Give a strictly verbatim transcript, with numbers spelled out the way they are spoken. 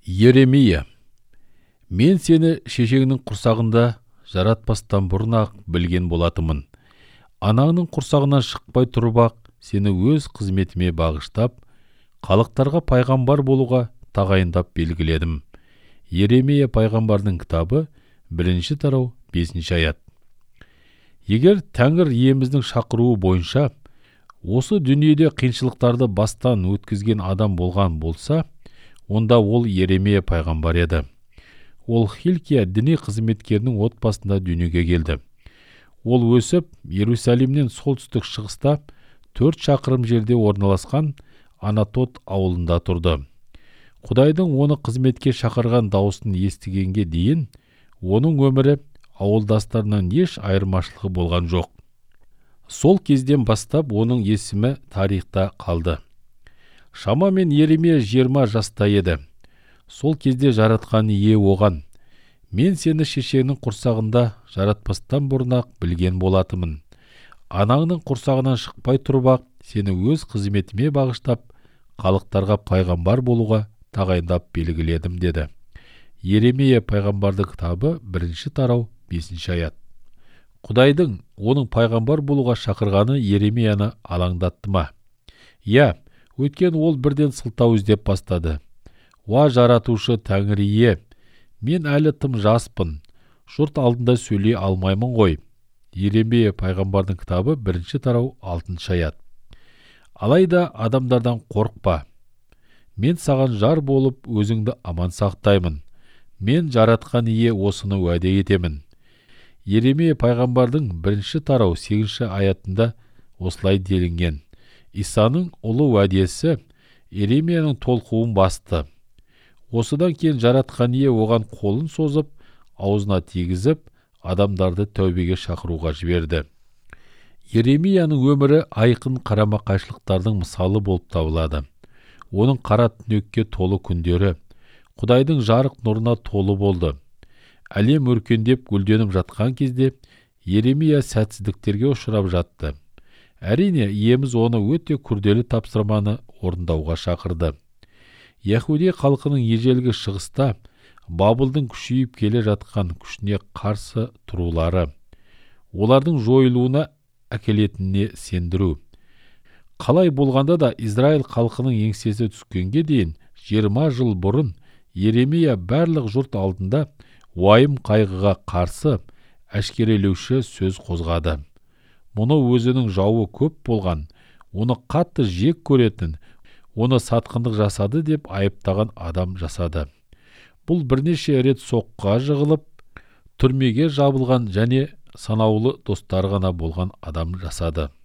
Еремия, мен сені шешеңнің құрсағында жаратпастан бұрын-ақ білген болатымын. Анаңның құрсағынан шықпай тұрып-ақ сені өз қызметіме бағыштап, халықтарға пайғамбар болуға тағайындап белгіледім. Еремия пайғамбардың кітабы, бірінші тарау, бесінші аят. Егер Тәңір иеміздің шақыруы бойынша осы дүниеде қиыншылықтарды бастан өткізген адам болған болса, онда ол Еремия пайғамбар еді. Ол Хилкия діни қызметкерінің отбасында дүниеге келді. Ол өсіп, Иерусалимнен солтүстік шығыста төрт шақырым жерде орналасқан Анатот ауылында тұрды. Құдайдың оны қызметке шақырған дауысын естігенге дейін, оның өмірі ауылдастарынан еш айырмашылығы болған жоқ. Сол кезден бастап оның есімі тарихта қалды. Шамамен Еремия жиырма жаста еді. Сол кезде жаратқан ие оған: мен сені шешеңнің құрсағында жаратпастан бұрын-ақ білген болатымын. Анаңның құрсағынан шықпай тұрып-ақ сені өз қызметіме бағыштап, халықтарға пайғамбар болуға тағайындап белгіледім, деді. Еремия пайғамбардың кітабы, бірінші тарау, бесінші аят. Құдайдың оның пайғамбар болуға шақырғаны Еремияны алаңдатты ма? Иә, өйткені ол бірден сылтау іздеп бастады. Уа жаратушы Тәңір ие, мен әлі тым жаспын, жұрт алдында сөйлей алмаймын ғой. Еремия пайғамбардың кітабы, бірінші тарау, алтыншы аят. Алайда адамдардан қорықпа. Мен саған жар болып өзіңді аман сақтаймын. Мен жаратқан ие осыны уәде етемін. Еремия пайғамбардың бірінші тарау, сегізінші аятында осылай делінген: Исаның ұлы уәдесі Еремияның толқуын басты. Осыдан кейін жаратқан ие оған қолын созып, аузына тигізіп, адамдарды тәубеге шақыруға жіберді. Еремияның өмірі айқын қарама-қайшылықтардың мысалы болып табылады. Оның қара түнекке толы күндері Құдайдың жарық нұрына толы болды. Әлем өркендеп гүлденіп жатқан кезде Еремия сәтсіздіктерге ұшырап жатты. Әрине, иеміз оны өте күрделі тапсырманы орындауға шақырды. Яхуди халқының ежелгі шығыста Бабылдың күшейіп келе жатқан күшіне қарсы тұрулары, олардың жойылуына әкелетініне сендіру. Қалай болғанда да Израиль халқының еңсесі түскенге дейін жиырма жыл бұрын Еремия барлық жұрт алдында уайым қайғыға қарсы әшкерелеуші сөз қозғады. Мұны өзінің жауы көп болған, оны қатты жек көретін, оны сатқындық жасады деп айыптаған адам жасады. Бұл бірнеше рет соққыға жығылып, түрмеге жабылған және санаулы достар ғана болған адам жасады.